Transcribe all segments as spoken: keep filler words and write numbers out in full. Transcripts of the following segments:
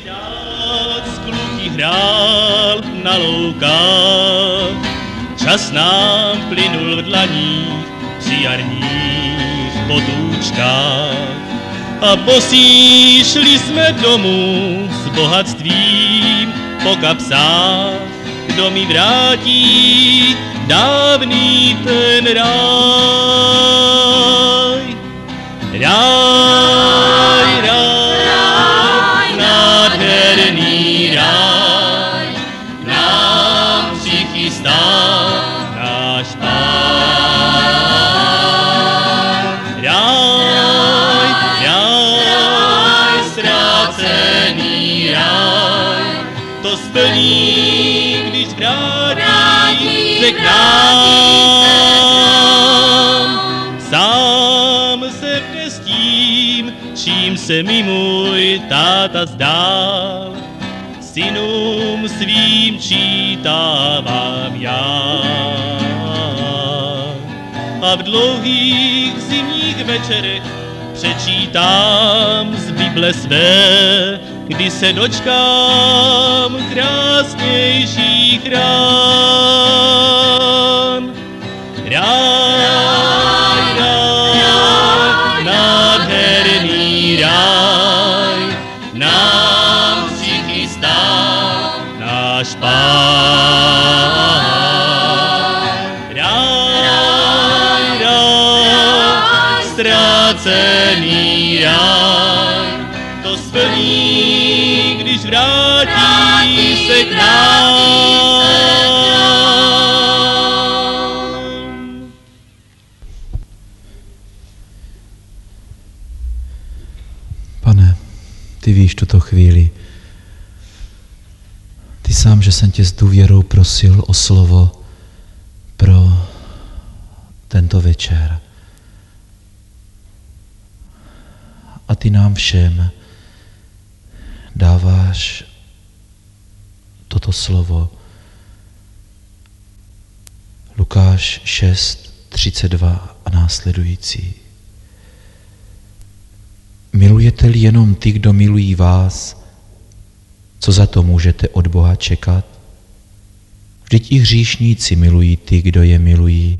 Rád s kluky hrál na loukách, čas nám plynul v dlaních při jarních potůčkách. A bosí šli jsme domů s bohatstvím po kapsách. Kdo mi vrátí dávný ten ráj? Ráj, ráj, nádherný ráj, nám přichystá náš Pán. Ráj, ráj, ztracený ráj, to splní, když vrátí se k nám. Sám se vne s tím, čím se mi můj táta zdál, synům svým čítávám já. A v dlouhých zimních večerech přečítám z Bible své, kdy se dočkám krásnějších rán. Ráj, ráj, nádherný ráj, nám přichystá náš Pán. Ráj, ráj, ztracený ráj, to splní, když vrátí se k nám. Pane, ty víš tuto chvíli. Ty sám, že jsem tě s důvěrou prosil o slovo pro tento večer. A ty nám všem dáváš toto slovo. Lukáš šest, třicet dva a následující. Milujete-li jenom ty, kdo milují vás, co za to můžete od Boha čekat? Vždyť i hříšníci milují ty, kdo je milují.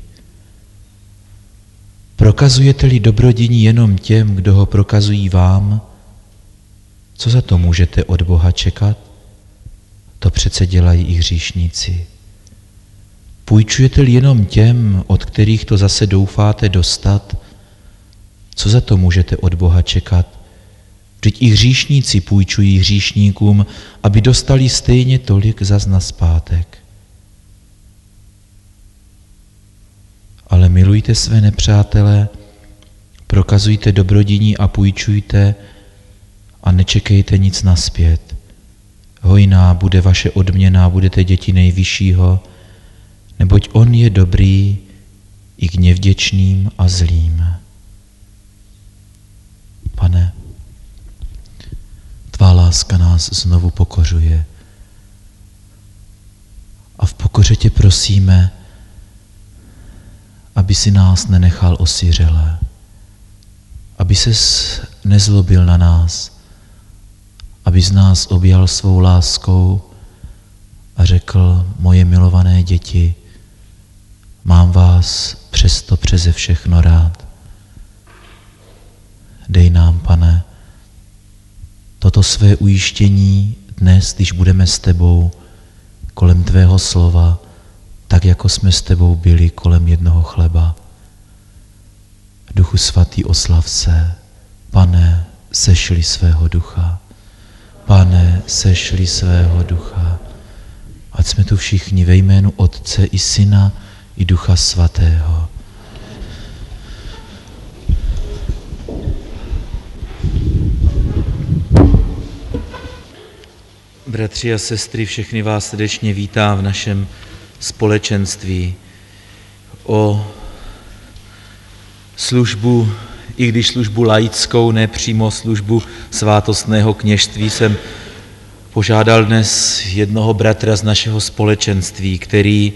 Prokazujete-li dobrodiní jenom těm, kdo ho prokazují vám, co za to můžete od Boha čekat? To přece dělají i hříšníci. Půjčujete-li jenom těm, od kterých to zase doufáte dostat, co za to můžete od Boha čekat? Vždyť i hříšníci půjčují hříšníkům, aby dostali stejně tolik zas nazpátek. Ale milujte své nepřátele, prokazujte dobrodiní a půjčujte a nečekejte nic nazpět. Hojná bude vaše odměna, budete děti nejvyššího, neboť on je dobrý i k nevděčným a zlým. Pane, tvá láska nás znovu pokořuje a v pokoře tě prosíme, aby si nás nenechal osiřelé, aby ses nezlobil na nás, aby z nás objal svou láskou a řekl: moje milované děti, mám vás přesto přeze všechno rád. Dej nám, Pane, toto své ujištění dnes, když budeme s tebou kolem tvého slova, tak jako jsme s tebou byli kolem jednoho chleba. Duchu svatý, oslav se. Pane, sešli svého ducha. Pane, sešli svého ducha. Ať jsme tu všichni ve jménu Otce i Syna i Ducha svatého. Bratři a sestry, všechny vás srdečně vítám v našem společenství. O službu, i když službu laickou, ne přímo službu svátostného kněžství, jsem požádal dnes jednoho bratra z našeho společenství, který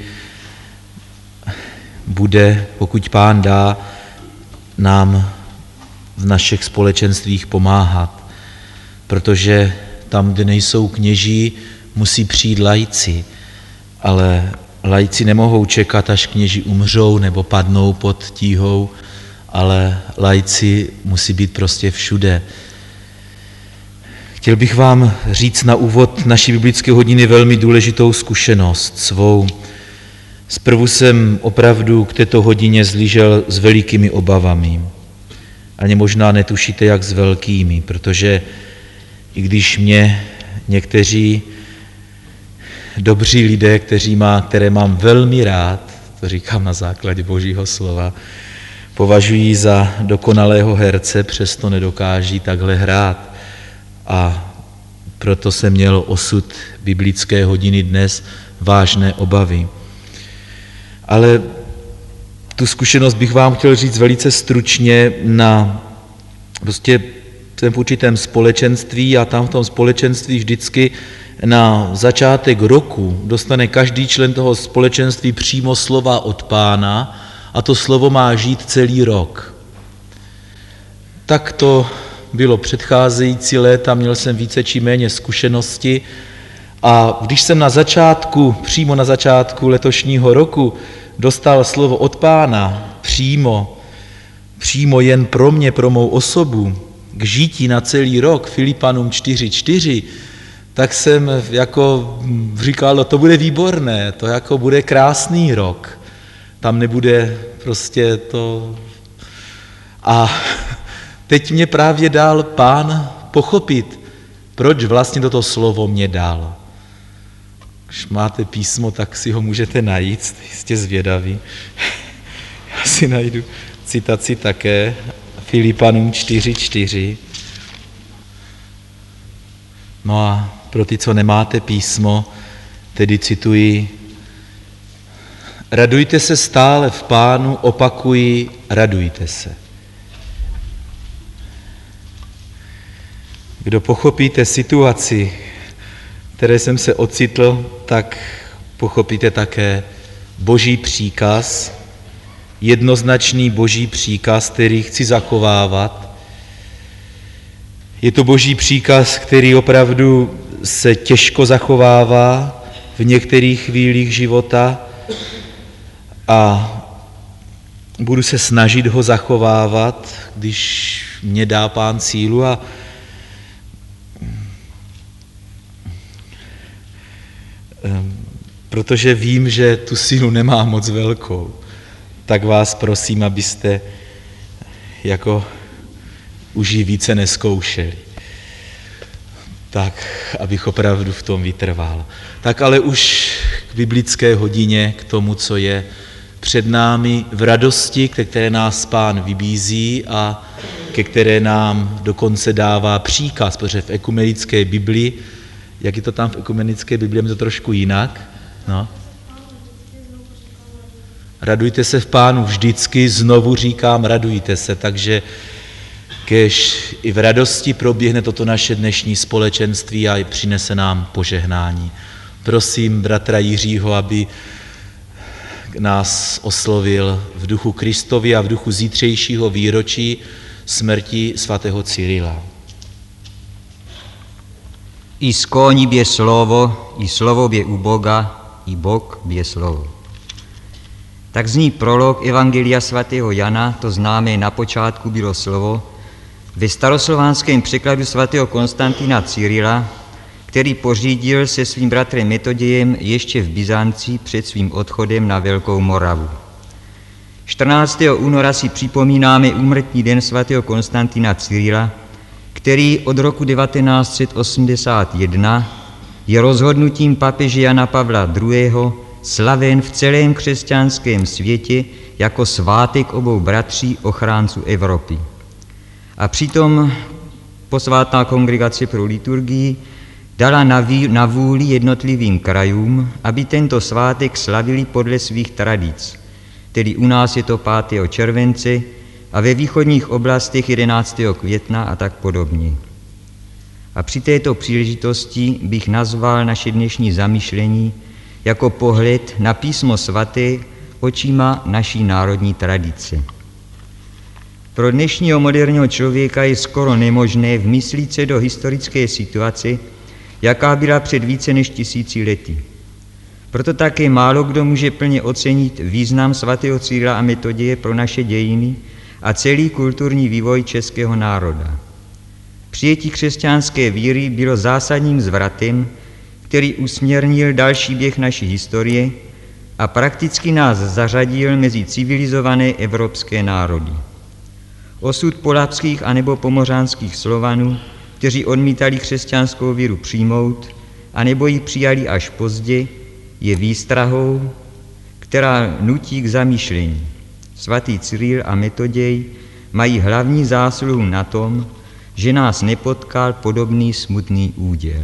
bude, pokud Pán dá, nám v našich společenstvích pomáhat, protože tam, kde nejsou kněží, musí přijít laici, ale laici nemohou čekat, až kněží umřou nebo padnou pod tíhou, ale laici musí být prostě všude. Chtěl bych vám říct na úvod naší biblické hodiny velmi důležitou zkušenost svou. Zprvu jsem opravdu k této hodině zlížel s velikými obavami. Ani možná netušíte, jak s velkými, protože i když mě někteří dobří lidé, kteří má, které mám velmi rád, to říkám na základě Božího slova, považují za dokonalého herce, přesto nedokáží takhle hrát. A proto jsem měl osud biblické hodiny dnes vážné obavy. Ale tu zkušenost bych vám chtěl říct velice stručně. Na prostě jsem v určitém společenství a tam v tom společenství vždycky na začátek roku dostane každý člen toho společenství přímo slova od Pána a to slovo má žít celý rok. Tak to bylo předcházející léta, měl jsem více či méně zkušenosti a když jsem na začátku, přímo na začátku letošního roku dostal slovo od Pána přímo, přímo jen pro mě, pro mou osobu, k žití na celý rok, Filipanům čtyři čtyři, tak jsem jako říkal, to bude výborné, to jako bude krásný rok. Tam nebude prostě to... A teď mě právě dal Pán pochopit, proč vlastně toto slovo mě dal. Když máte písmo, tak si ho můžete najít, jste jistě zvědaví. Já si najdu citaci také, Filipanům čtyři čtyři. No a pro ty, co nemáte písmo, tedy cituji: radujte se stále v Pánu, opakuji, radujte se. Kdo pochopíte situaci, které jsem se ocitl, tak pochopíte také Boží příkaz, jednoznačný Boží příkaz, který chci zachovávat. Je to Boží příkaz, který opravdu se těžko zachovává v některých chvílích života a budu se snažit ho zachovávat, když mě dá Pán sílu a protože vím, že tu sílu nemám moc velkou, tak vás prosím, abyste jako už ji více nezkoušeli. Tak, abych opravdu v tom vytrval. Tak ale už k biblické hodině, k tomu, co je před námi v radosti, ke které nás Pán vybízí a ke které nám dokonce dává příkaz, protože v ekumenické Biblii, jak je to tam v ekumenické Biblii, je to trošku jinak, no. Radujte se v Pánu vždycky, znovu říkám, radujte se, takže kež i v radosti proběhne toto naše dnešní společenství a přinese nám požehnání. Prosím bratra Jiřího, aby nás oslovil v duchu Kristovi a v duchu zítřejšího výročí smrti svatého Cyrila. I skloní bě slovo, i slovo bě u Boga, i Bog bě slovo. Tak zní prolog Evangelia svatého Jana, to známé na počátku bylo slovo, ve staroslovanském překladu svatého Konstantina Cyrila, který pořídil se svým bratrem Metodějem ještě v Byzanci před svým odchodem na Velkou Moravu. čtrnáctého února si připomínáme úmrtní den svatého Konstantina Cyrila, který od roku devatenáct set osmdesát jedna je rozhodnutím papeže Jana Pavla druhého. slaven v celém křesťanském světě jako svátek obou bratří ochránců Evropy. A přitom posvátná kongregace pro liturgii dala na vůli jednotlivým krajům, aby tento svátek slavili podle svých tradic, tedy u nás je to pátého července a ve východních oblastech jedenáctého května a tak podobně. A při této příležitosti bych nazval naše dnešní zamyšlení jako pohled na písmo svaté očima naší národní tradice. Pro dnešního moderního člověka je skoro nemožné vmyslit se do historické situace, jaká byla před více než tisíci lety. Proto také málo kdo může plně ocenit význam svatého Cyrila a Metoděje pro naše dějiny a celý kulturní vývoj českého národa. Přijetí křesťanské víry bylo zásadním zvratem, který usměrnil další běh naší historie a prakticky nás zařadil mezi civilizované evropské národy. Osud polabských anebo pomořánských Slovanů, kteří odmítali křesťanskou víru přijmout, anebo ji přijali až pozdě, je výstrahou, která nutí k zamýšlení. Svatý Cyril a Metoděj mají hlavní zásluhu na tom, že nás nepotkal podobný smutný úděl.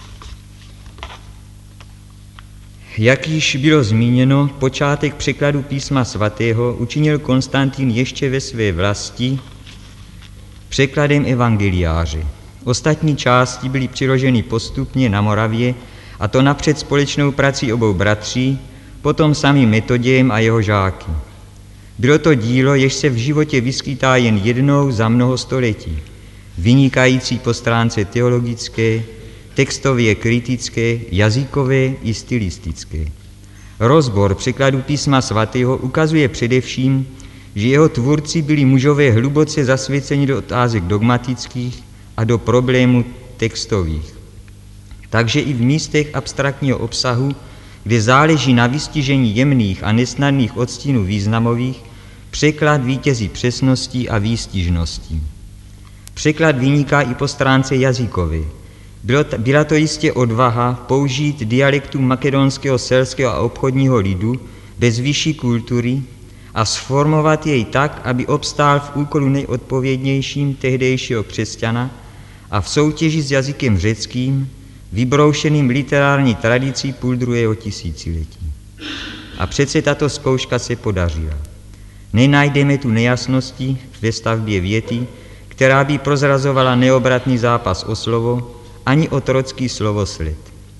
Jak již bylo zmíněno, počátek překladu písma svatého učinil Konstantin ještě ve své vlasti překladem evangeliáře. Ostatní části byly přiloženy postupně na Moravě, a to napřed společnou prací obou bratří, potom samým Metodějem a jeho žáky. Bylo to dílo, jež se v životě vyskytá jen jednou za mnoho století, vynikající po stránce teologické, textově kritické, jazykové i stylistické. Rozbor překladu písma svatého ukazuje především, že jeho tvůrci byli mužové hluboce zasvěceni do otázek dogmatických a do problémů textových. Takže i v místech abstraktního obsahu, kde záleží na vystižení jemných a nesnadných odstínů významových, překlad vítězí přesností a výstižností. Překlad vyniká i po stránce jazykové. Byla to jistě odvaha použít dialektu makedonského selského a obchodního lidu bez vyšší kultury a sformovat jej tak, aby obstál v úkolu nejodpovědnějším tehdejšího křesťana a v soutěži s jazykem řeckým, vybroušeným literární tradicí půl druhého tisíciletí. A přece tato zkouška se podařila. Nenajdeme tu nejasnosti ve stavbě věty, která by prozrazovala neobratný zápas o slovo, ani otrocký slovosled.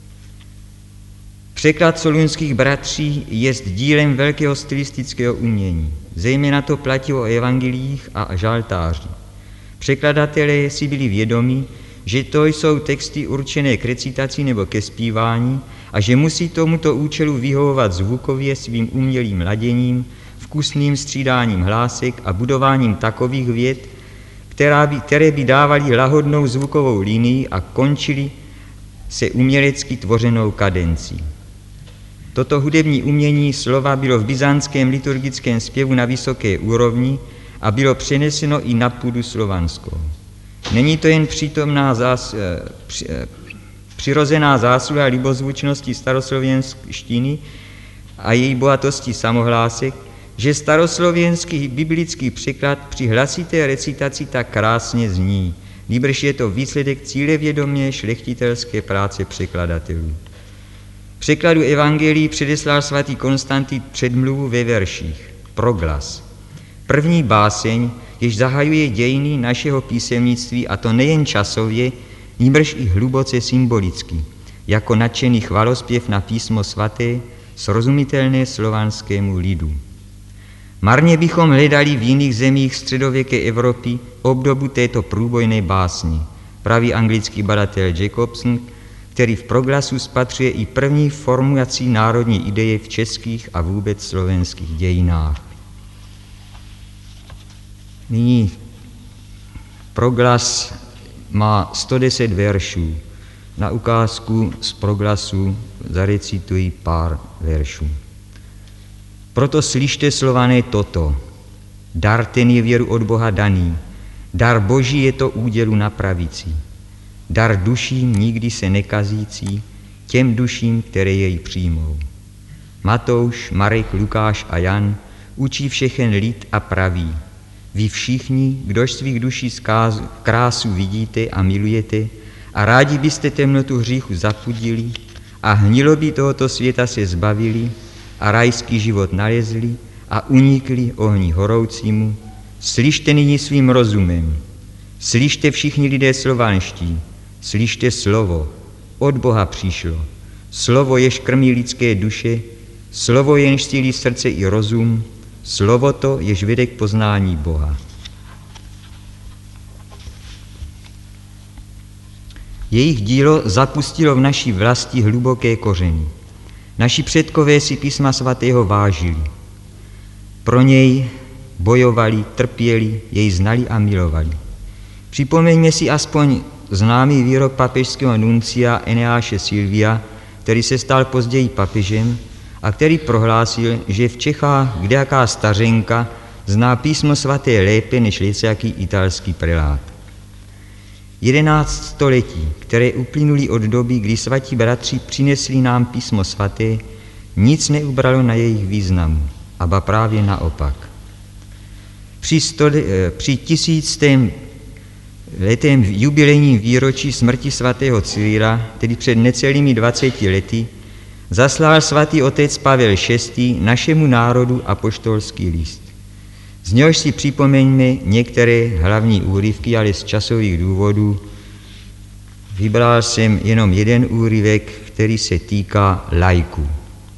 Překlad solunských bratří je dílem velkého stylistického umění. Zejména to platí o evangeliích a žaltáři. Překladatelé si byli vědomi, že to jsou texty určené k recitaci nebo ke zpívání a že musí tomuto účelu vyhovovat zvukově svým umělým laděním, vkusným střídáním hlásek a budováním takových vět, která by, které by dávaly lahodnou zvukovou linii a končily se umělecky tvořenou kadencí. Toto hudební umění slova bylo v byzantském liturgickém zpěvu na vysoké úrovni a bylo přeneseno i na půdu slovanskou. Není to jen přítomná zás, při, přirozená zásluha libozvučnosti staroslověnštiny a její bohatosti samohlásek, že staroslověnský biblický překlad při hlasité recitaci tak krásně zní, nýbrž je to výsledek cílevědomě šlechtitelské práce překladatelů. Překladu evangelií předeslal svatý Konstantin předmluvu ve verších, proglas. První báseň, jež zahajuje dějiny našeho písemnictví, a to nejen časově, nýbrž i hluboce symbolicky, jako nadšený chvalospěv na písmo svaté, srozumitelné slovanskému lidu. Marně bychom hledali v jiných zemích středověké Evropy obdobu této průbojné básni, praví anglický badatel Jacobson, který v proglasu spatřuje i první formulaci národní ideje v českých a vůbec slovenských dějinách. Nyní proglas má sto deset veršů. Na ukázku z proglasu zarecituji pár veršů. Proto slyšte, Slované, toto. Dar ten je věru od Boha daný. Dar Boží je to údělu na pravici. Dar duším nikdy se nekazící, těm duším, které jej přijmou. Matouš, Marek, Lukáš a Jan učí všechen lid a praví. Vy všichni, kdož svých duší krásu vidíte a milujete a rádi byste temnotu hříchu zapudili a hniloby tohoto světa se zbavili a rajský život nalezli a unikli ohni horoucímu, slyšte nyní svým rozumem, slyšte všichni lidé slovanští, slyšte slovo, od Boha přišlo, slovo, jež krmí lidské duše, slovo, jenž sílí srdce i rozum, slovo to, jež vede k poznání Boha. Jejich dílo zapustilo v naší vlasti hluboké kořeny. Naši předkové si písma svatého vážili. Pro něj bojovali, trpěli, jej znali a milovali. Připomeňme si aspoň známý výrok papežského nuncia Eneáše Silvia, který se stal později papežem a který prohlásil, že v Čechách kdejaká stařenka zná písmo svaté lépe než lecjaký italský prelát. Jedenáct století, které uplynuli od doby, kdy svatí bratři přinesli nám písmo svaté, nic neubralo na jejich významu, aba právě naopak. Při, sto, při tisíctém letém jubilejním výročí smrti svatého Cyrila, tedy před necelými dvaceti lety, zaslal svatý otec Pavel šestý našemu národu apoštolský list. Z něhož si připomeňme některé hlavní úryvky, ale z časových důvodů vybral jsem jenom jeden úryvek, který se týká laiků.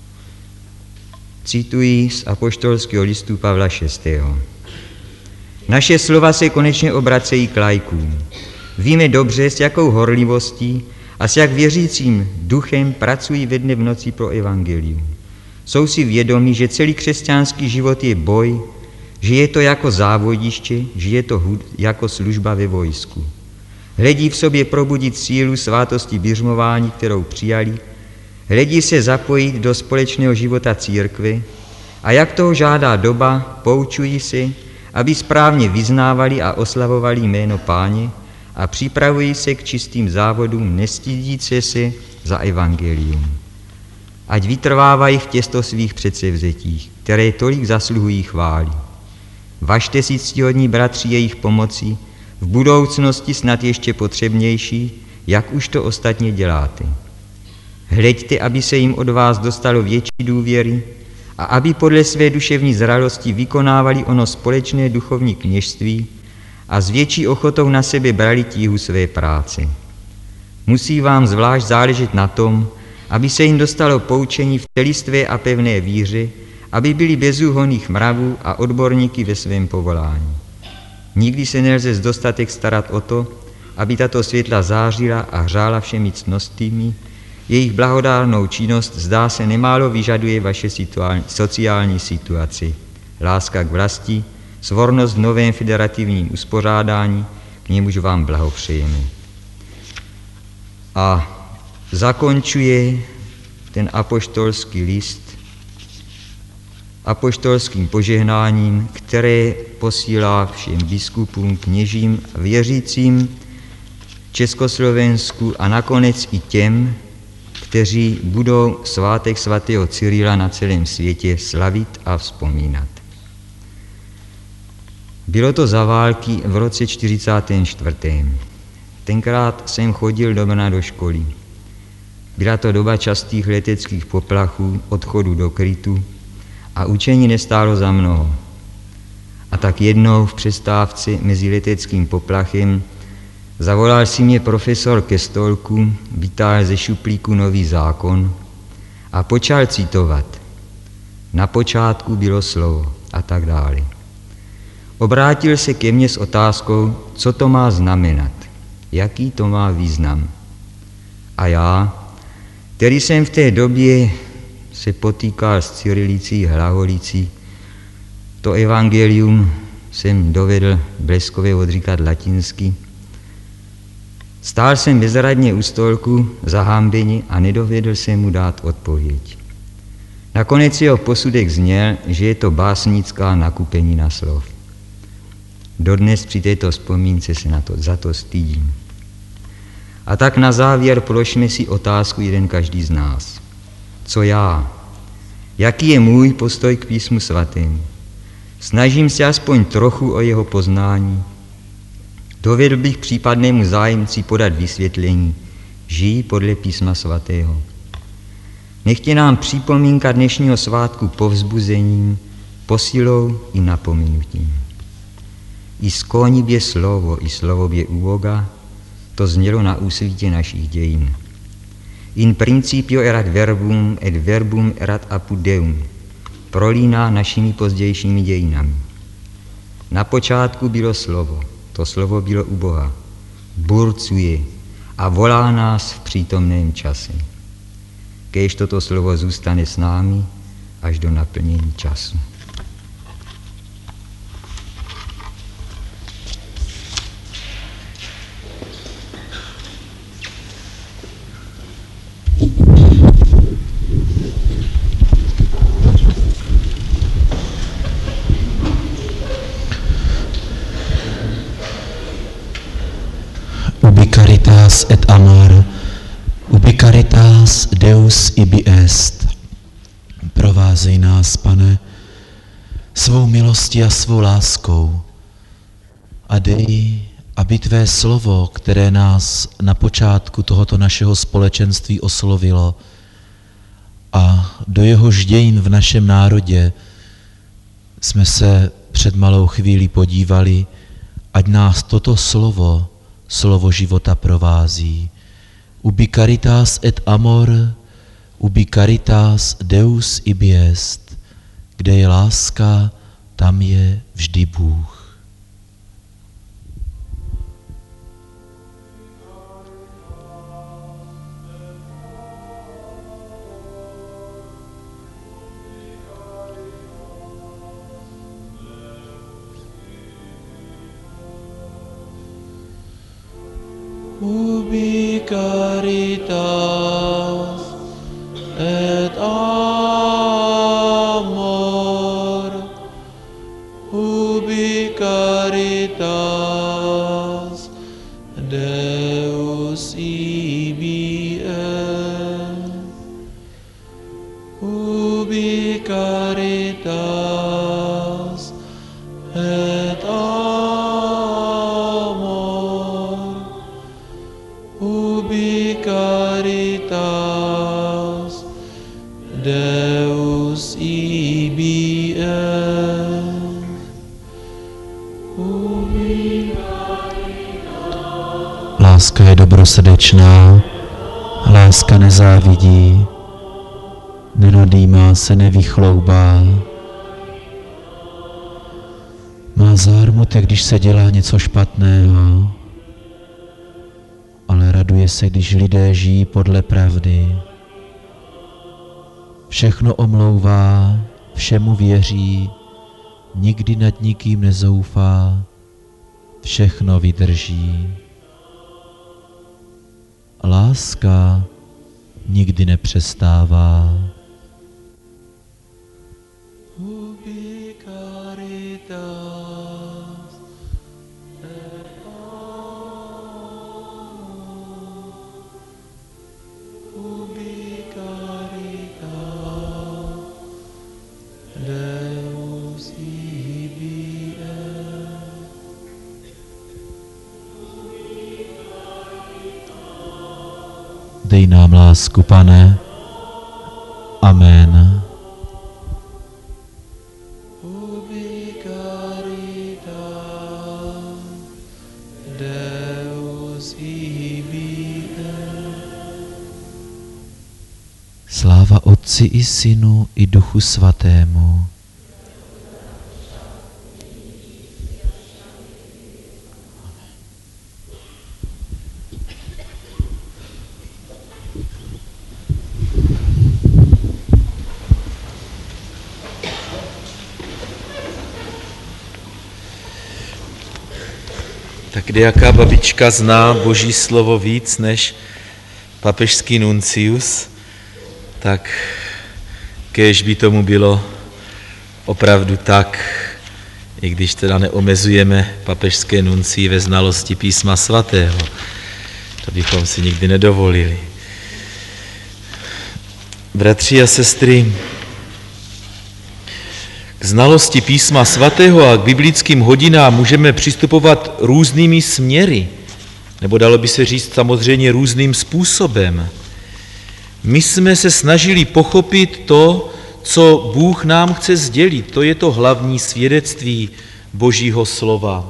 Cituji z apoštolského listu Pavla šestého. Naše slova se konečně obracejí k laikům. Víme dobře, s jakou horlivostí a s jak věřícím duchem pracují ve dne v noci pro evangelium. Jsou si vědomí, že celý křesťanský život je boj, že je to jako závodiště, že je to jako služba ve vojsku. Hledí v sobě probudit sílu svátosti biřmování, kterou přijali, hledí se zapojit do společného života církve a jak toho žádá doba, poučují se, aby správně vyznávali a oslavovali jméno Páně a připravují se k čistým závodům, nestydíce se za evangelium. Ať vytrvávají v těchto svých předsevzetích, které tolik zasluhují chvály. Važte si, ctihodní bratři, jejich pomoci, v budoucnosti snad ještě potřebnější, jak už to ostatně děláte. Hleďte, aby se jim od vás dostalo větší důvěry a aby podle své duševní zralosti vykonávali ono společné duchovní kněžství a s větší ochotou na sebe brali tíhu své práce. Musí vám zvlášť záležet na tom, aby se jim dostalo poučení v celistvé a pevné víře, aby byli bezúhonných mravů a odborníky ve svém povolání. Nikdy se nelze zdostatek starat o to, aby tato světla zářila a hřála všemi ctnostmi. Jejich blahodárnou činnost, zdá se, nemálo vyžaduje vaše sociální situaci. Láska k vlasti, svornost v novém federativním uspořádání, k němuž vám blahopřejeme. A zakončuje ten apoštolský list apoštolským požehnáním, které posílá všem biskupům, kněžím, věřícím Československu a nakonec i těm, kteří budou svátek svatého Cyrila na celém světě slavit a vzpomínat. Bylo to za války v roce čtyřicátém čtvrtém Tenkrát jsem chodil do Brna do školy. Byla to doba častých leteckých poplachů, odchodu do krytu a učení nestálo za mnoho. A tak jednou v přestávce mezi leteckým poplachem zavolal si mě profesor ke stolku, vytáhl ze šuplíku Nový zákon a počal citovat. Na počátku bylo slovo a tak dále. Obrátil se ke mně s otázkou, co to má znamenat, jaký to má význam. A já, který jsem v té době se potýkal s cyrilicí, hlaholicí, to evangelium jsem dovedl bleskově odříkat latinsky. Stál jsem bezradně u stolku, zahambeně a nedovedl jsem mu dát odpověď. Nakonec jeho posudek zněl, že je to básnická nakupenina slov. Dodnes při této vzpomínce se na to, za to stydím. A tak na závěr položme si otázku jeden každý z nás. Co já? Jaký je můj postoj k písmu svatému? Snažím se aspoň trochu o jeho poznání. Dovedl bych případnému zájemci podat vysvětlení. Žij podle písma svatého. Nechtě nám připomínka dnešního svátku povzbuzením, posilou i napomenutím. I skóni bě slovo, i slovo bě u Boga, to znělo na úsvitě našich dějin. In principio erat verbum, et verbum erat apud Deum, prolíná našimi pozdějšími dějinami. Na počátku bylo slovo, to slovo bylo u Boha, burcuje a volá nás v přítomném čase. Kéž toto slovo zůstane s námi až do naplnění času. Ubi caritas et amor, ubi caritas Deus ibi est. Provázej nás, Pane, svou milostí a svou láskou a dej, aby tvé slovo, které nás na počátku tohoto našeho společenství oslovilo a do jehož dějin v našem národě jsme se před malou chvílí podívali, ať nás toto slovo, slovo života provází. Ubi caritas et amor, ubi caritas Deus ibi est. Kde je láska, tam je vždy Bůh. Ubi caritas et amor, ubi caritas Deus ibi est. Ubi caritas et amor, ubi caritas Deus ibi est. Ubi caritas. Láska je dobrosrdečná, láska nezávidí, nenadýmá se, nevychloubá. Má zármutek, když se dělá něco špatného, ale raduje se, když lidé žijí podle pravdy. Všechno omlouvá, všemu věří, nikdy nad nikým nezoufá, všechno vydrží. Láska nikdy nepřestává. Ubi caritas et amor, ubi caritas Deus ibi est. Dej nám lásku, Pane. Amen. Ubi caritas Deus ibi est. Sláva Otci i Synu i Duchu Svatému. Tak kdejaká babička zná Boží slovo víc než papežský nuncius, tak kéž by tomu bylo opravdu tak, i když teda neomezujeme papežské nuncii ve znalosti písma svatého. To bychom si nikdy nedovolili. Bratři a sestry, k znalosti písma svatého a k biblickým hodinám můžeme přistupovat různými směry, nebo dalo by se říct samozřejmě různým způsobem. My jsme se snažili pochopit to, co Bůh nám chce sdělit. To je to hlavní svědectví Božího slova.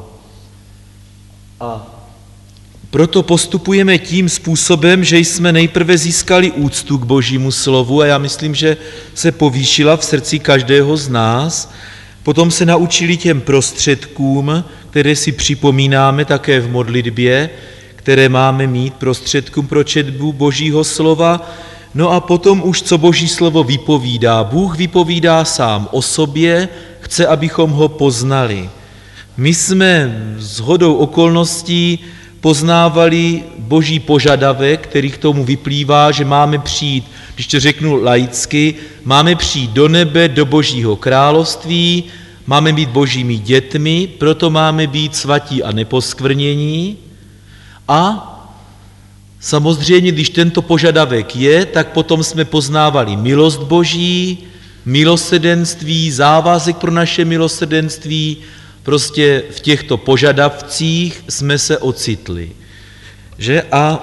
A proto postupujeme tím způsobem, že jsme nejprve získali úctu k Božímu slovu a já myslím, že se povýšila v srdci každého z nás. Potom se naučili těm prostředkům, které si připomínáme také v modlitbě, které máme mít prostředkům pro četbu Božího slova. No a potom už, co Boží slovo vypovídá. Bůh vypovídá sám o sobě, chce, abychom ho poznali. My jsme shodou okolností poznávali Boží požadavek, který k tomu vyplývá, že máme přijít, když to řeknu laicky, máme přijít do nebe, do Božího království, máme být Božími dětmi, proto máme být svatí a neposkvrnění. A samozřejmě, když tento požadavek je, tak potom jsme poznávali milost Boží, milosrdenství, závazek pro naše milosrdenství. Prostě v těchto požadavcích jsme se ocitli. Že? A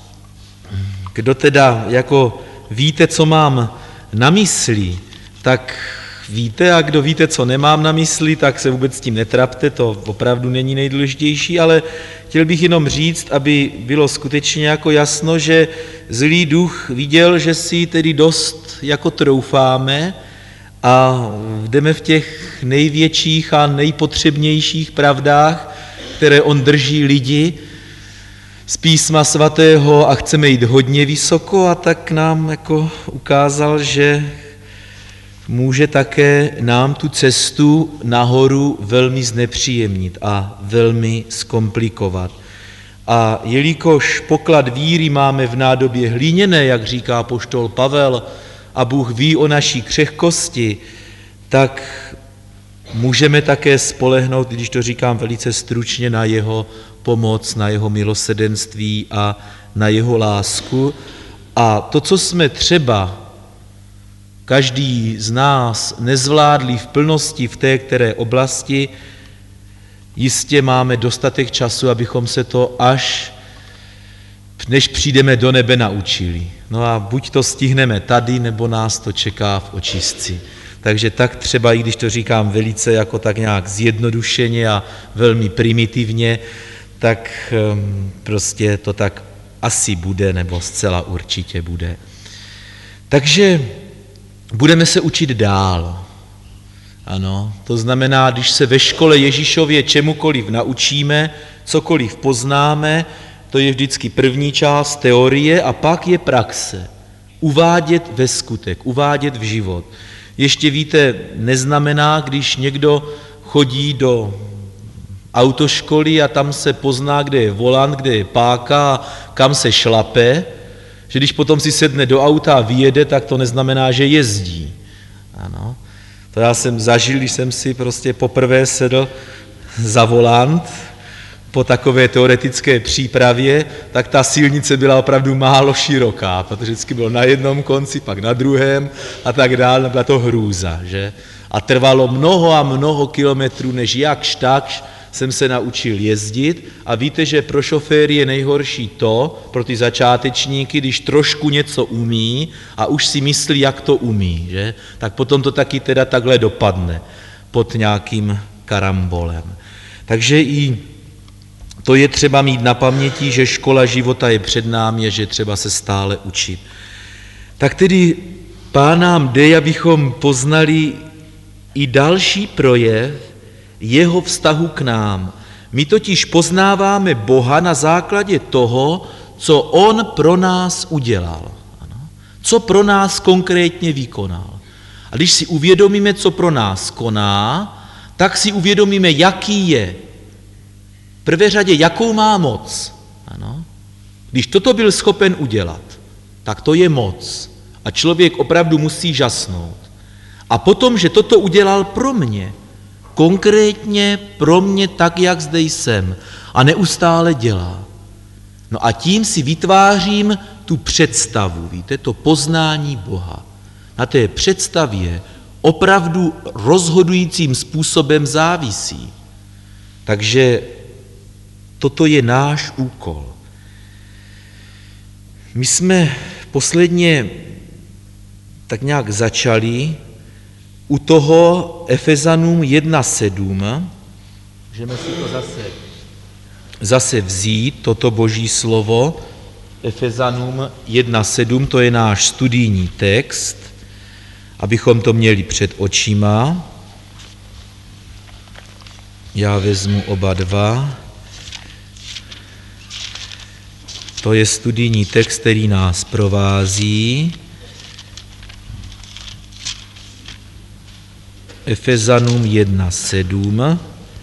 kdo teda jako víte, co mám na mysli, tak víte, a kdo víte, co nemám na mysli, tak se vůbec s tím netrapte, to opravdu není nejdůležitější, ale chtěl bych jenom říct, aby bylo skutečně jako jasno, že zlý duch viděl, že si tedy dost jako troufáme a jdeme v těch největších a nejpotřebnějších pravdách, které on drží lidi z písma svatého a chceme jít hodně vysoko, a tak nám jako ukázal, že může také nám tu cestu nahoru velmi znepříjemnit a velmi zkomplikovat. A jelikož poklad víry máme v nádobě hliněné, jak říká apoštol Pavel, a Bůh ví o naší křehkosti, tak můžeme také spolehnout, když to říkám velice stručně, na jeho pomoc, na jeho milosrdenství a na jeho lásku. A to, co jsme třeba každý z nás nezvládli v plnosti v té které oblasti, jistě máme dostatek času, abychom se to až než přijdeme do nebe naučili. No a buď to stihneme tady, nebo nás to čeká v očistci. Takže tak třeba, i když to říkám velice jako tak nějak zjednodušeně a velmi primitivně, tak prostě to tak asi bude, nebo zcela určitě bude. Takže budeme se učit dál. Ano, to znamená, když se ve škole Ježíšově čemukoliv naučíme, cokoliv poznáme, to je vždycky první část teorie a pak je praxe. Uvádět ve skutek, uvádět v život. Ještě víte, neznamená, když někdo chodí do autoškoly a tam se pozná, kde je volant, kde je páka a kam se šlape, že když potom si sedne do auta a vyjede, tak to neznamená, že jezdí. Ano. To já jsem zažil, když jsem si prostě poprvé sedl za volant po takové teoretické přípravě, tak ta silnice byla opravdu málo široká, protože vždycky bylo na jednom konci, pak na druhém a tak dále, byla to hrůza, že? A trvalo mnoho a mnoho kilometrů, než jakž takž jsem se naučil jezdit a víte, že pro šoféry je nejhorší to, pro ty začátečníky, když trošku něco umí a už si myslí, jak to umí, že? Tak potom to taky teda takhle dopadne pod nějakým karambolem. Takže i to je třeba mít na paměti, že škola života je před námi, že třeba se stále učit. Tak tedy Pán nám dej, abychom poznali i další projev jeho vztahu k nám. My totiž poznáváme Boha na základě toho, co on pro nás udělal. Ano. Co pro nás konkrétně vykonal. A když si uvědomíme, co pro nás koná, tak si uvědomíme, jaký je. V prvé řadě, jakou má moc. Ano. Když toto byl schopen udělat, tak to je moc. A člověk opravdu musí žasnout. A potom, že toto udělal pro mě, konkrétně pro mě tak, jak zde jsem. A neustále dělá. No a tím si vytvářím tu představu, víte, to poznání Boha. Na té představě opravdu rozhodujícím způsobem závisí. Takže toto je náš úkol. My jsme posledně tak nějak začali u toho Efezanům jedna sedm. Můžeme si to zase, zase vzít, toto Boží slovo. Efezanům jedna sedm, to je náš studijní text, abychom to měli před očima. Já vezmu oba dva. To je studijní text, který nás provází. Efezanům jedna sedm.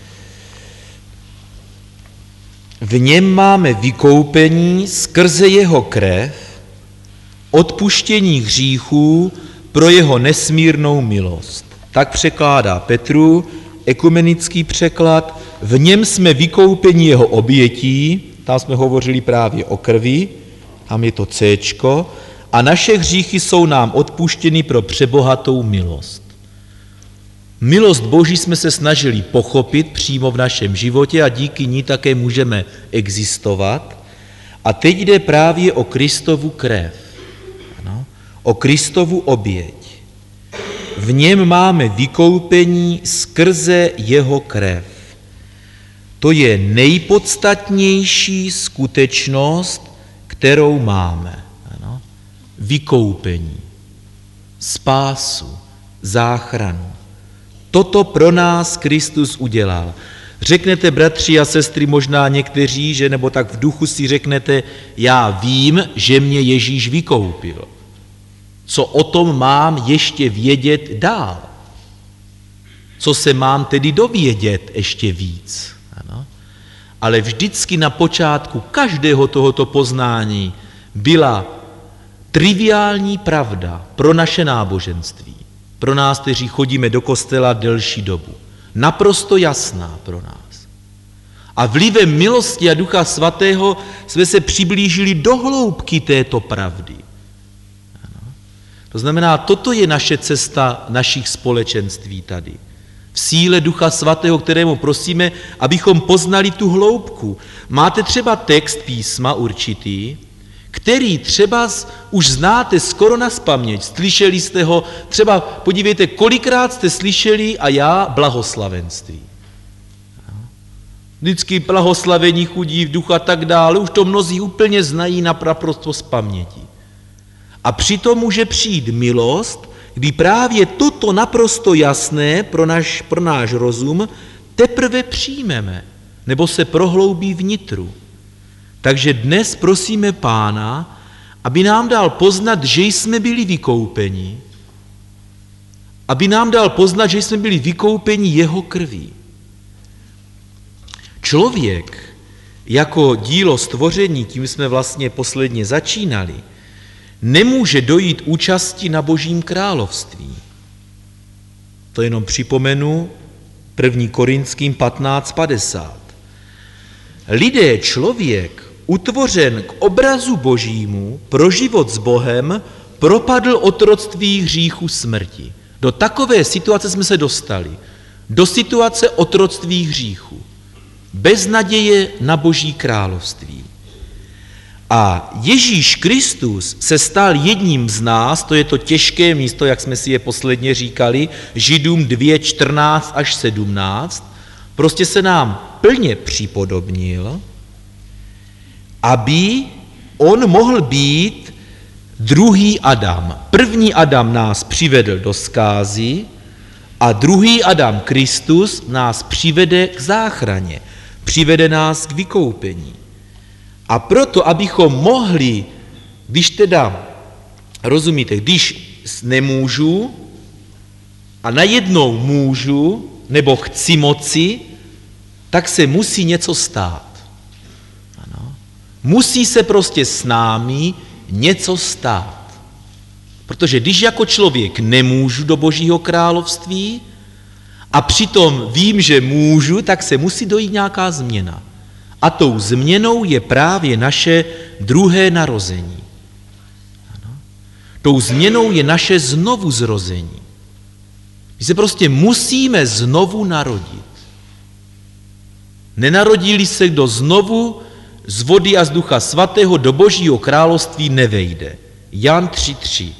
V něm máme vykoupení skrze jeho krev, odpuštění hříchů pro jeho nesmírnou milost. Tak překládá Petru, ekumenický překlad. V něm jsme vykoupeni jeho obětí, tam jsme hovořili právě o krvi, tam je to céčko, a naše hříchy jsou nám odpuštěny pro přebohatou milost. Milost Boží jsme se snažili pochopit přímo v našem životě a díky ní také můžeme existovat. A teď jde právě o Kristovu krev, ano, o Kristovu oběť. V něm máme vykoupení skrze jeho krev. To je nejpodstatnější skutečnost, kterou máme. Ano? Vykoupení, spásu, záchranu. Toto pro nás Kristus udělal. Řeknete, bratři a sestry, možná někteří, že nebo tak v duchu si řeknete, já vím, že mě Ježíš vykoupil. Co o tom mám ještě vědět dál? Co se mám tedy dovědět ještě víc? Ano? Ale vždycky na počátku každého tohoto poznání byla triviální pravda pro naše náboženství, pro nás, kteří chodíme do kostela delší dobu. Naprosto jasná pro nás. A vlivem milosti a Ducha Svatého jsme se přiblížili do hloubky této pravdy. Ano. To znamená, toto je naše cesta našich společenství tady. V síle Ducha Svatého, kterému prosíme, abychom poznali tu hloubku. Máte třeba text písma určitý, který třeba už znáte skoro nazpaměť, slyšeli jste ho, třeba podívejte, kolikrát jste slyšeli a já blahoslavenství. Vždycky blahoslavení chudí v duchu a tak dále, už to mnozí úplně znají naprosto z paměti. A přitom může přijít milost, kdy právě toto naprosto jasné pro náš, pro náš rozum teprve přijmeme, nebo se prohloubí vnitru. Takže dnes prosíme Pána, aby nám dal poznat, že jsme byli vykoupeni, aby nám dal poznat, že jsme byli vykoupeni jeho krví. Člověk jako dílo stvoření, tím jsme vlastně posledně začínali, nemůže dojít účasti na Božím království. To jenom připomenu první Korinským patnáct padesát. Lidé, člověk, utvořen k obrazu Božímu, pro život s Bohem, propadl otroctví hříchu smrti. Do takové situace jsme se dostali. Do situace otroctví hříchu. Bez naděje na Boží království. A Ježíš Kristus se stal jedním z nás, to je to těžké místo, jak jsme si je posledně říkali, Židům dva čtrnáct až sedmnáct, prostě se nám plně připodobnil, aby on mohl být druhý Adam. První Adam nás přivedl do zkázy a druhý Adam, Kristus, nás přivede k záchraně, přivede nás k vykoupení. A proto, abychom mohli, když teda, rozumíte, když nemůžu a najednou můžu, nebo chci moci, tak se musí něco stát. Ano. Musí se prostě s námi něco stát. Protože když jako člověk nemůžu do Božího království a přitom vím, že můžu, tak se musí dojít nějaká změna. A tou změnou je právě naše druhé narození. Ano. Tou změnou je naše znovuzrození. My se prostě musíme znovu narodit. Nenarodili se, kdo znovu z vody a z Ducha Svatého do Božího království nevejde. Jan tři tři.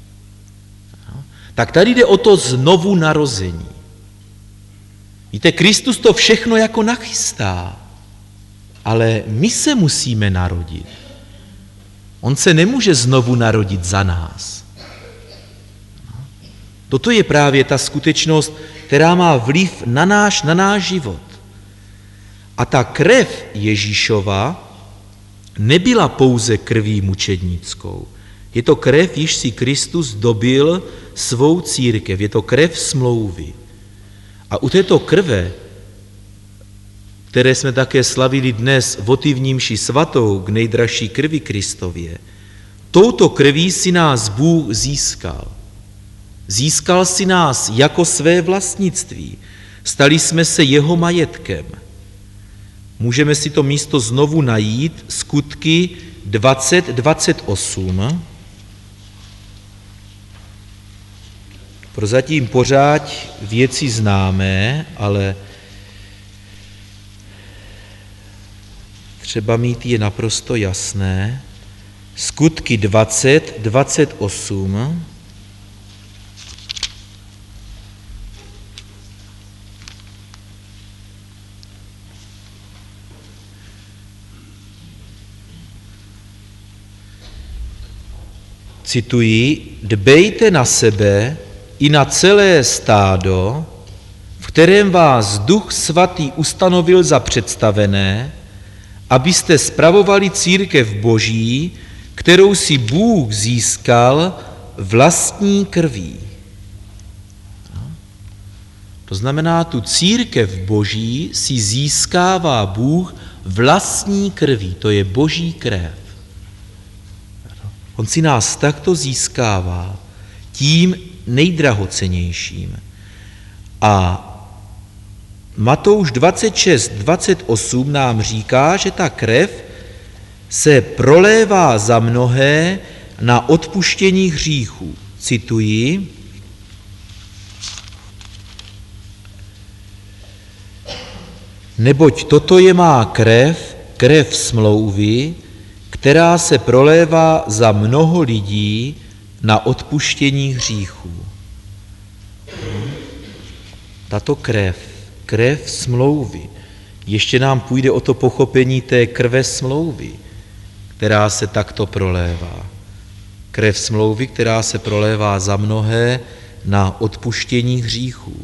Tak tady jde o to znovu narození. Víte, Kristus to všechno jako nachystá, ale my se musíme narodit. On se nemůže znovu narodit za nás. Toto je právě ta skutečnost, která má vliv na náš, na náš život. A ta krev Ježíšova nebyla pouze krví mučednickou. Je to krev, již si Kristus dobil svou církev. Je to krev smlouvy. A u této krve, které jsme také slavili dnes votivní mši svatou k nejdražší krvi Kristově, touto krví si nás Bůh získal. Získal si nás jako své vlastnictví. Stali jsme se jeho majetkem. Můžeme si to místo znovu najít, Skutky dvacet dvacet osm. Prozatím pořád věci známé, ale třeba mít je naprosto jasné. Skutky dvacet dvacet osm. Cituji, dbejte na sebe i na celé stádo, v kterém vás Duch Svatý ustanovil za představené, abyste spravovali církev Boží, kterou si Bůh získal vlastní krví. To znamená, tu církev Boží si získává Bůh vlastní krví, to je Boží krev. On si nás takto získává tím nejdrahocennějším. A Matouš dvacet šest dvacet osm nám říká, že ta krev se prolévá za mnohé na odpuštění hříchů. Cituji, neboť toto je má krev, krev smlouvy, která se prolévá za mnoho lidí na odpuštění hříchů. Tato krev, krev smlouvy, ještě nám půjde o to pochopení té krve smlouvy, která se takto prolévá. Krev smlouvy, která se prolévá za mnohé na odpuštění hříchů.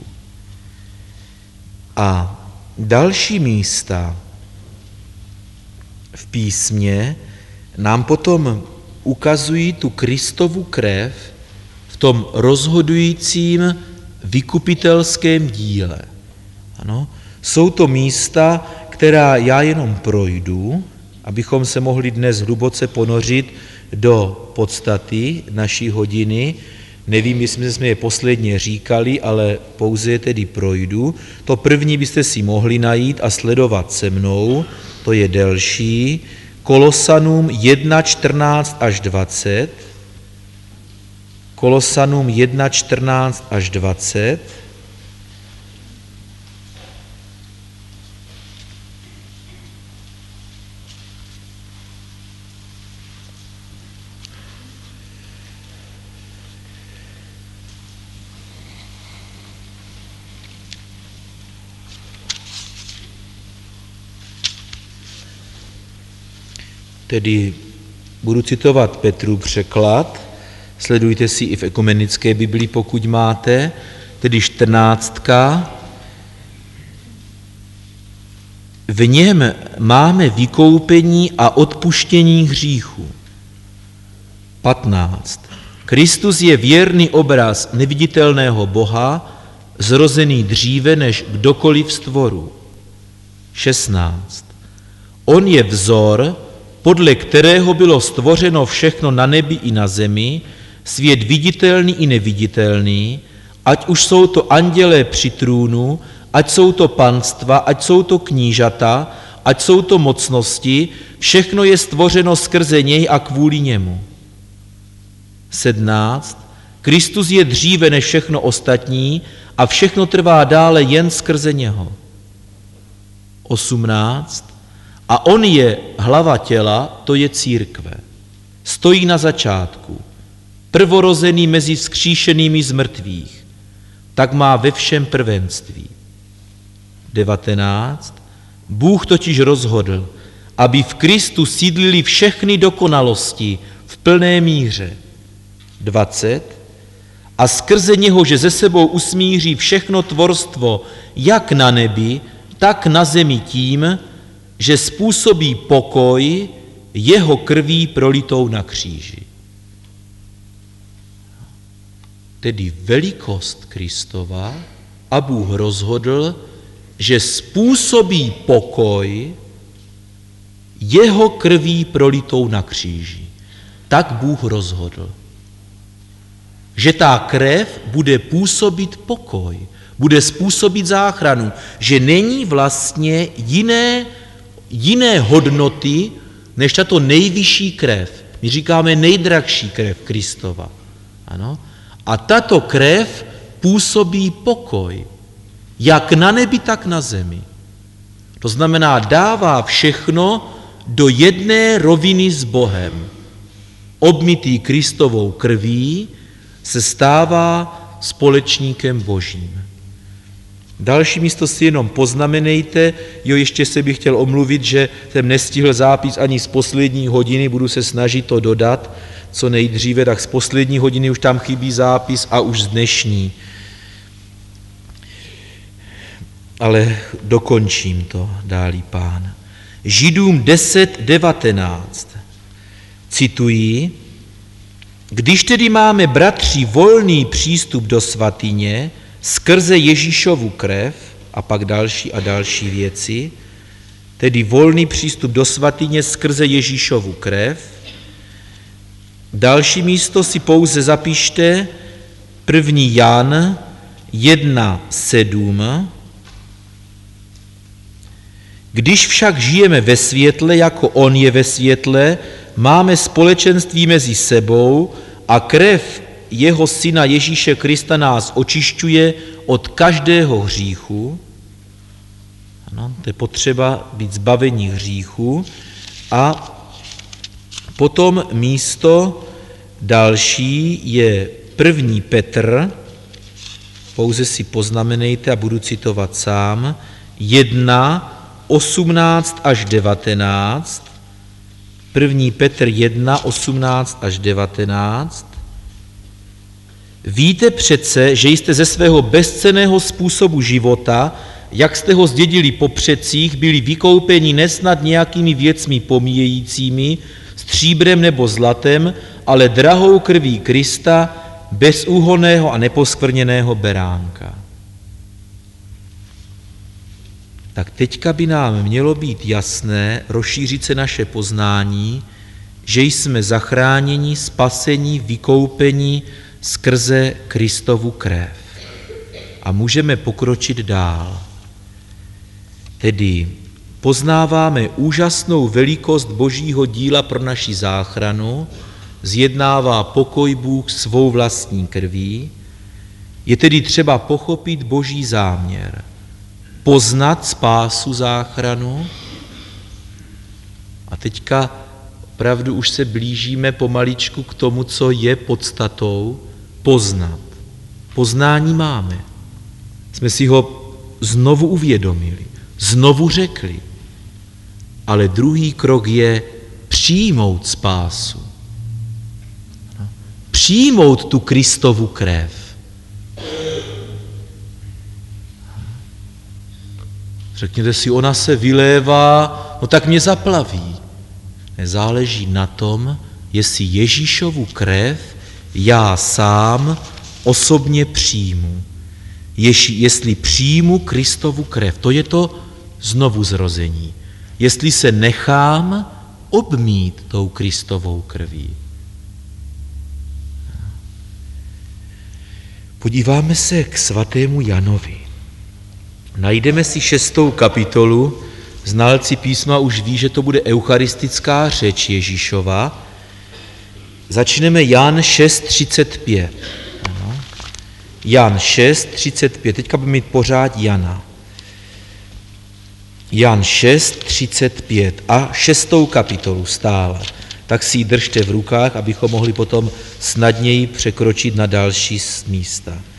A další místa v písmě nám potom ukazují tu Kristovu krev v tom rozhodujícím vykupitelském díle. Ano, jsou to místa, která já jenom projdu, abychom se mohli dnes hluboce ponořit do podstaty naší hodiny. Nevím, jestli jsme je posledně říkali, ale pouze je tedy projdu. To první byste si mohli najít a sledovat se mnou, to je delší, Kolosanům jedna čtrnáct až dvacet, Kolosanům jedna čtrnáct až dvacet, tedy budu citovat Petrův překlad, sledujte si i v ekumenické Biblii, pokud máte, tedy čtrnáctka. V něm máme vykoupení a odpuštění hříchů. patnáct. Kristus je věrný obraz neviditelného Boha, zrozený dříve než kdokoliv z tvoru. šestnáct. On je vzor, podle kterého bylo stvořeno všechno na nebi i na zemi, svět viditelný i neviditelný, ať už jsou to andělé při trůnu, ať jsou to panstva, ať jsou to knížata, ať jsou to mocnosti, všechno je stvořeno skrze něj a kvůli němu. sedmnáct. Kristus je dříve než všechno ostatní a všechno trvá dále jen skrze něho. osmnáct. A on je hlava těla, to je církve. Stojí na začátku, prvorozený mezi vzkříšenými z mrtvých, tak má ve všem prvenství. devatenáct. Bůh totiž rozhodl, aby v Kristu sídlili všechny dokonalosti v plné míře. dvacet. A skrze něho, že ze sebou usmíří všechno tvorstvo, jak na nebi, tak na zemi tím, že způsobí pokoj jeho krví prolitou na kříži. Tedy velikost Kristova a Bůh rozhodl, že způsobí pokoj jeho krví prolitou na kříži. Tak Bůh rozhodl, že ta krev bude působit pokoj, bude způsobit záchranu, že není vlastně jiné, jiné hodnoty, než tato nejvyšší krev. My říkáme nejdražší krev Kristova. Ano? A tato krev působí pokoj, jak na nebi, tak na zemi. To znamená, dává všechno do jedné roviny s Bohem. Obmytý Kristovou krví se stává společníkem Božím. Další místo si jenom poznamenejte, jo, ještě se bych chtěl omluvit, že jsem nestihl zápis ani z poslední hodiny, budu se snažit to dodat co nejdříve, tak z poslední hodiny už tam chybí zápis a už z dnešní. Ale dokončím to, dálí Pán. Židům deset devatenáct. Cituji, když tedy máme, bratři, volný přístup do svatyně skrze Ježíšovu krev, a pak další a další věci, tedy volný přístup do svatyně skrze Ježíšovu krev. Další místo si pouze zapište, první Jan jedna sedm. Když však žijeme ve světle, jako on je ve světle, máme společenství mezi sebou a krev jeho syna Ježíše Krista nás očišťuje od každého hříchu. Ano, to je potřeba být zbavení hříchu. A potom místo další je první Petr, pouze si poznamenejte a budu citovat sám, jedna, osmnáct až devatenáct, první Petr jedna, osmnáct až devatenáct. Víte přece, že jste ze svého bezcenného způsobu života, jak jste ho zdědili po předcích, byli vykoupeni nesnad nějakými věcmi pomíjejícími, stříbrem nebo zlatem, ale drahou krví Krista, bezúhonného a neposkvrněného beránka. Tak teďka by nám mělo být jasné, rozšířit se naše poznání, že jsme zachráněni, spaseni, vykoupeni skrze Kristovu krev. A můžeme pokročit dál. Tedy poznáváme úžasnou velikost Božího díla pro naši záchranu, zjednává pokoj Bůh svou vlastní krví, je tedy třeba pochopit Boží záměr, poznat spásu, záchranu. A teďka opravdu už se blížíme pomaličku k tomu, co je podstatou, poznat. Poznání máme. Jsme si ho znovu uvědomili, znovu řekli. Ale druhý krok je přijmout spásu. Přijmout tu Kristovu krev. Řekněte si, ona se vylévá, no tak mě zaplaví. Nezáleží na tom, jestli Ježíšovu krev já sám osobně přijmu. Jež, jestli přijmu Kristovu krev, to je to znovu zrození. Jestli se nechám obmít tou Kristovou krví. Podíváme se k svatému Janovi. Najdeme si šestou kapitolu, znalci písma už ví, že to bude eucharistická řeč Ježíšova. Začneme Jan šest třicet pět. Ano. Jan šest třicet pět, teďka budeme mít pořád Jana. Jan šest třicet pět a šestou kapitolu stále. Tak si ji držte v rukách, abychom mohli potom snadněji překročit na další místa.